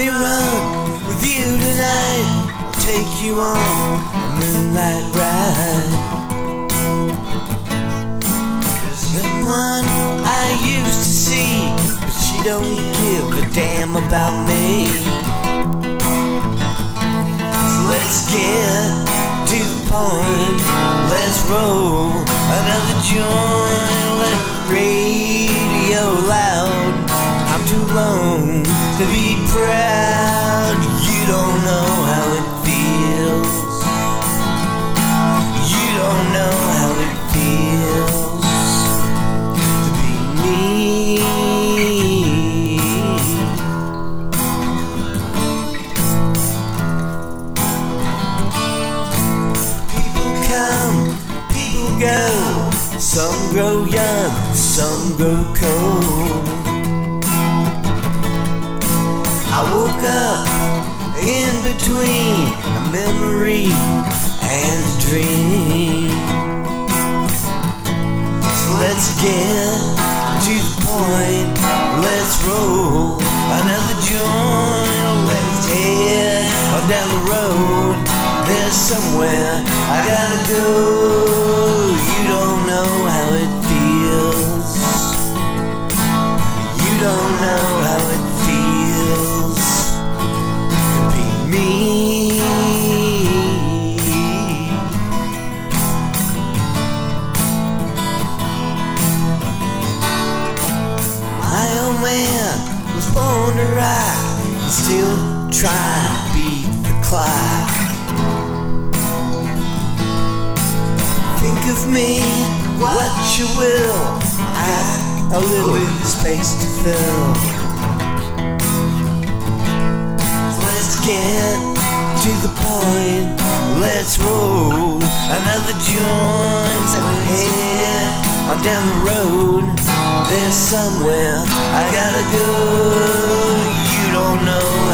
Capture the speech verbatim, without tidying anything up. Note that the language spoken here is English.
me run with you tonight. I'll take you on a moonlight ride. The one I used to see, but she don't give a damn about me. So let's get to the point, let's roll another joint, let the radio loud. I'm too long to be proud. You don't know how it feels. You don't know how it feels to be me. People come, people go. Some grow young, some grow cold. I woke up in between a memory and a dream. So let's get to the point, let's roll another joint. Let's head on down the road. There's somewhere I gotta go. You don't know how it feels. You don't know how it feels to be me. My old man was born to rock and still try to beat the clock. Think of me what you will, I've a little space to fill. Let's get to the point, let's roll another joint. Head on down the road, there's somewhere I gotta go. You don't know